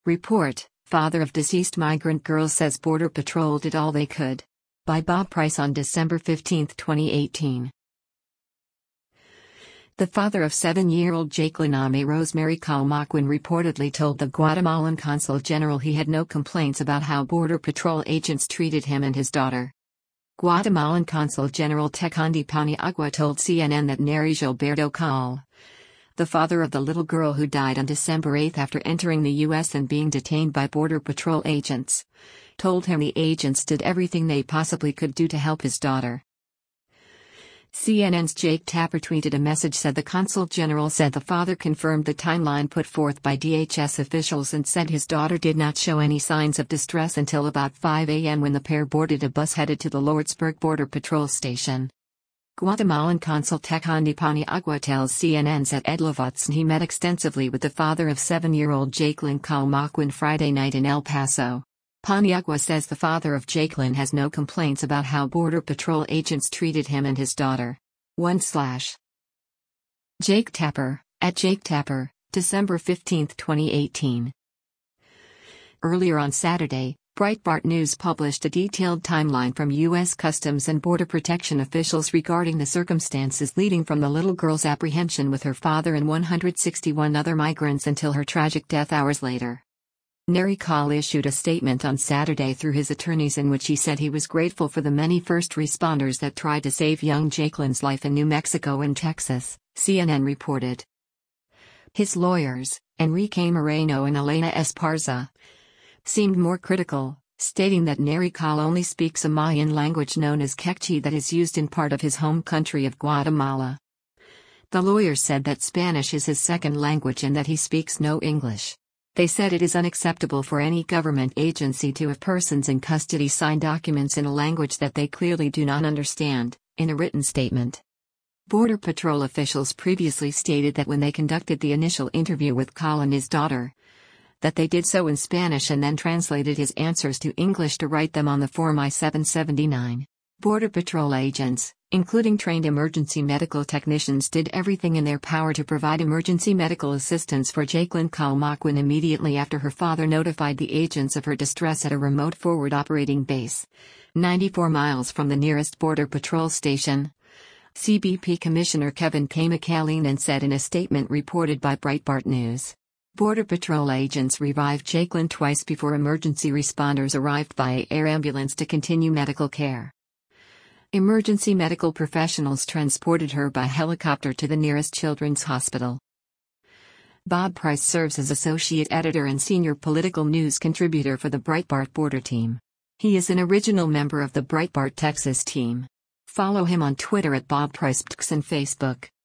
Report, father of deceased migrant girl says Border Patrol did all they could. By Bob Price on December 15, 2018. The father of 7-year-old Jacqueline Ame Rosemary Calmaquin reportedly told the Guatemalan Consul General he had no complaints about how Border Patrol agents treated him and his daughter. Guatemalan Consul General Tecandi Paniagua told CNN that Nery Gilberto Cal, the father of the little girl who died on December 8 after entering the U.S. and being detained by Border Patrol agents, told him the agents did everything they possibly could do to help his daughter. CNN's Jake Tapper tweeted a message said the Consul General said the father confirmed the timeline put forth by DHS officials and said his daughter did not show any signs of distress until about 5 a.m. when the pair boarded a bus headed to the Lordsburg Border Patrol Station. Guatemalan Consul Tecandi Paniagua tells CNN that Ed Levatson he met extensively with the father of 7-year-old Jacqueline Calmaquin Friday night in El Paso. Paniagua says the father of Jacqueline has no complaints about how Border Patrol agents treated him and his daughter. Jake Tapper, at Jake Tapper, December 15, 2018. Earlier on Saturday, Breitbart News published a detailed timeline from U.S. Customs and Border Protection officials regarding the circumstances leading from the little girl's apprehension with her father and 161 other migrants until her tragic death hours later. Nery Cal issued a statement on Saturday through his attorneys in which he said he was grateful for the many first responders that tried to save young Jacqueline's life in New Mexico and Texas, CNN reported. His lawyers, Enrique Moreno and Elena Esparza, seemed more critical, stating that Nery Cal only speaks a Mayan language known as Quechua that is used in part of his home country of Guatemala. The lawyers said that Spanish is his second language and that he speaks no English. They said it is unacceptable for any government agency to have persons in custody sign documents in a language that they clearly do not understand, in a written statement. Border Patrol officials previously stated that when they conducted the initial interview with Cal and his daughter, that they did so in Spanish and then translated his answers to English to write them on the Form I-779. Border Patrol agents, including trained emergency medical technicians, did everything in their power to provide emergency medical assistance for Jacqueline Calmaquin immediately after her father notified the agents of her distress at a remote forward operating base, 94 miles from the nearest Border Patrol station. CBP Commissioner Kevin K. McAleenan said in a statement reported by Breitbart News. Border Patrol agents revived Jacqueline twice before emergency responders arrived via air ambulance to continue medical care. Emergency medical professionals transported her by helicopter to the nearest children's hospital. Bob Price serves as associate editor and senior political news contributor for the Breitbart Border team. He is an original member of the Breitbart Texas team. Follow him on Twitter at Bob Price and Facebook.